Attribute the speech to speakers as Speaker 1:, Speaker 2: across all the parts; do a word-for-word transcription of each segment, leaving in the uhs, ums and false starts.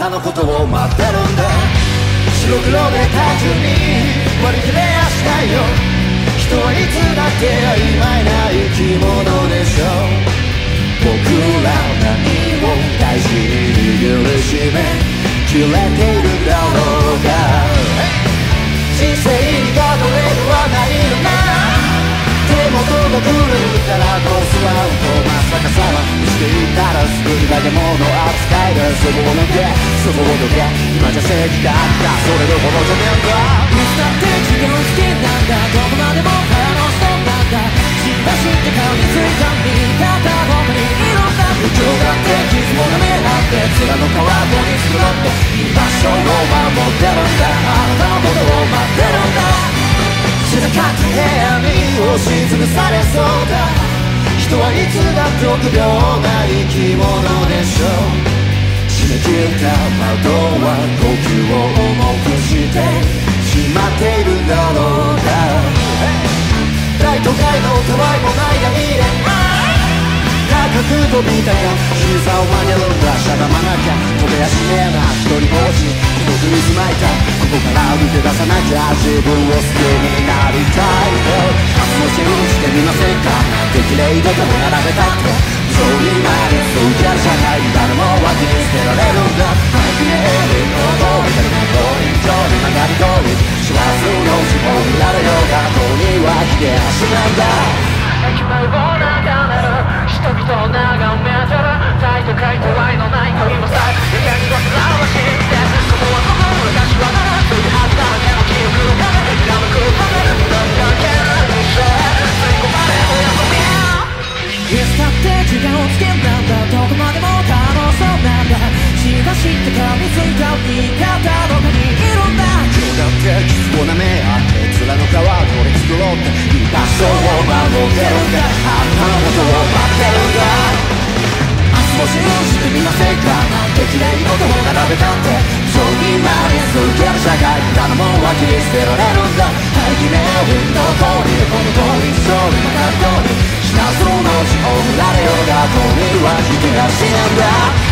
Speaker 1: なのことを待ってるんだ。白黒で単純に割り切れやしないよ。人はいつだって曖昧な生き物でしょう。僕ら何を大事に握りしめ切れているだろうか。人生にガードレールはないよな。手元が狂うからどうすらんとまさかさましていたら救いだけもの扱いでそこを抜けそこをどけ今じゃ正義があったそれどころじゃねえんだ。
Speaker 2: いつだって自分好きなんだどこまでも楽しそうなんだ。しばしって噛みついた見方僕にいろんな不況だって傷も舐め合って面の川とに作ろうと居場所を守ってるんだ。あなたのことを待ってるんだ。静かな部屋に押しつぶされそうだ。人はいつだって臆病な生き物でしょう。閉め切った窓は呼吸を重くしてしまっているだろうか。大都会のたわいもないがいいね。高く飛びたが膝を曲げるんだ。しゃがまなきゃ飛べやしねえな。一人ぼっち孤独に住まいたい。ここから抜け出さなきゃ自分を好きになりたいと。明日も信じてみませんか。適齢と並べたってそうになりそうじゃ社会誰も脇に捨てられるんだ。早くねえの通りだけの通り上に曲がり通り幸せの希望になれようがここには引け足なんだ。駅前を眺める人々を眺めてる大都会と愛のない恋もさいやに忘れは知ってここはここ昔はなそういうはずだらけの記憶の壁ひらめく壁何だけにして吸い込まれる遊びいつだって時間をつけんなんだ。どこまでも楽しそうなんだ。しばしって噛みついた見方どこにいるんだ。
Speaker 1: 今日だって傷を舐め合って面の皮取り繕って居場所を守ってるんだ。あんたのことを待ってるんだ。明日も信じてみませんか。適齢のことを並べたってそうになり続ける社会誰も脇に捨てられるんだ。はい決めるの通りこの通りそうに曲がる通り品そのうちを振られようがここには引け足なんだ。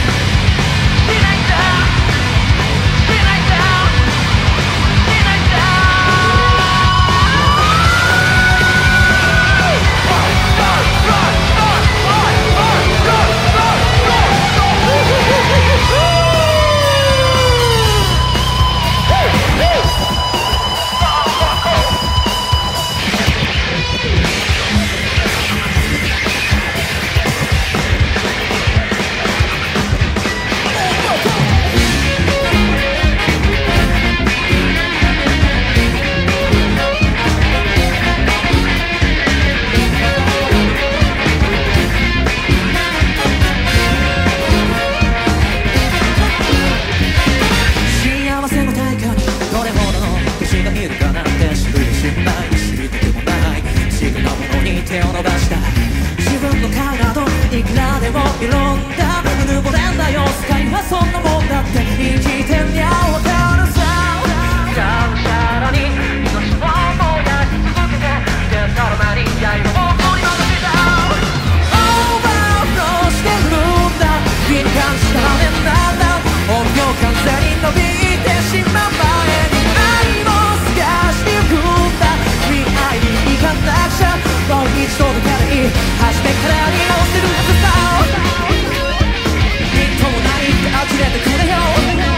Speaker 2: 手を伸ばした自分の体などいくらでもいろんなうぬぼれんだよ。世界はそんなもんだって生きてみゃわかるさ。がむしゃらに命を燃やし続けてでさらなり刃を取り戻したオーバーフローしてるんだ。敏感したねなんだ音量完全に伸びてしまう前に愛を探してゆくんだ。未来に行かなくちゃもう一度だけでいい初めからに直せるはずさ。みっともないってあきれてくれよ。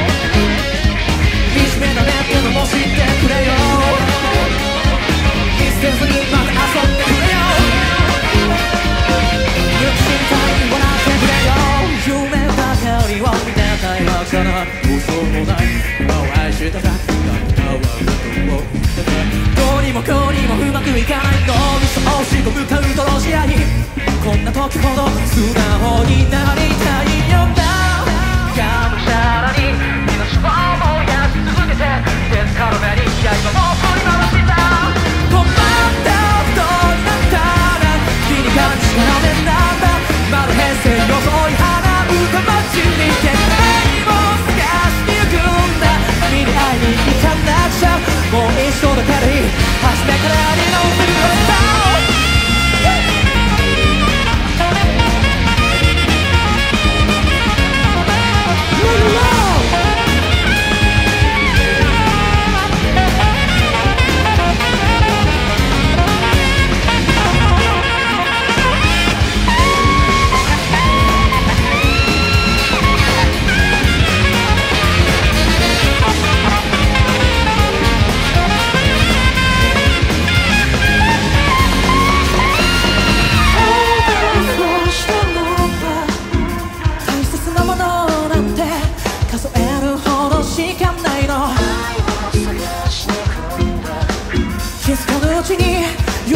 Speaker 2: 惨めだねってのも知ってくれよ。見捨てずにまた遊んでくれよ。許したい笑ってくれよ。夢ばかりを見てたいわけじゃない嘘もない今を愛してただったはことをどうにもこうにもうまくいかないのに押しと向かうとロシアにこんな時ほど素直になりたいよな。がむしゃらに命を燃やし続けて手つかる目に刃も振り回した困ったことになったら君に感じたらめなんだ。まだ平成装い放うか街にて愛を探してゆくんだ。君に会いに行かなくちゃもう一度だけでいい初めからやり直せるはずだ。Let it roll!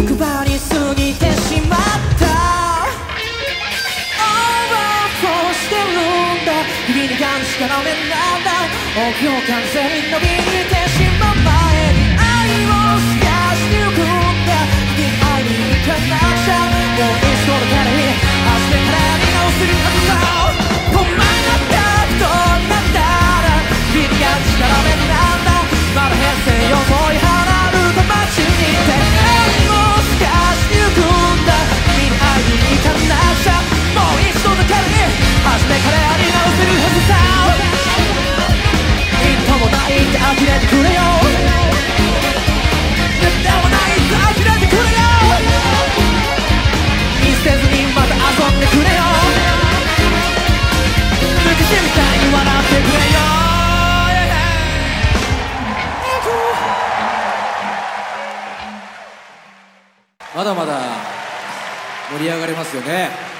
Speaker 2: 欲張りすぎてしまったオーバーフォーしてるんだ日々に感じたのめなんだ目標完全に伸びてしまう前に愛を透かしてゆくんだ君に会いに行かなくちゃもう一度の彼に初めからやり直せるはずさお前が人になったら日々に感じたのめなんだまだ平成を遠い離ると街にいて愛を透かしてゆくんだ君に会いに行かなくちゃもう一度の彼に初めからやり直せるはずさみっともないって呆れてくれよみっともないって呆れてくれよ見捨てずにまた遊んでくれよ昔みたいに笑ってくれよ
Speaker 3: まだまだ盛り上がりますよね。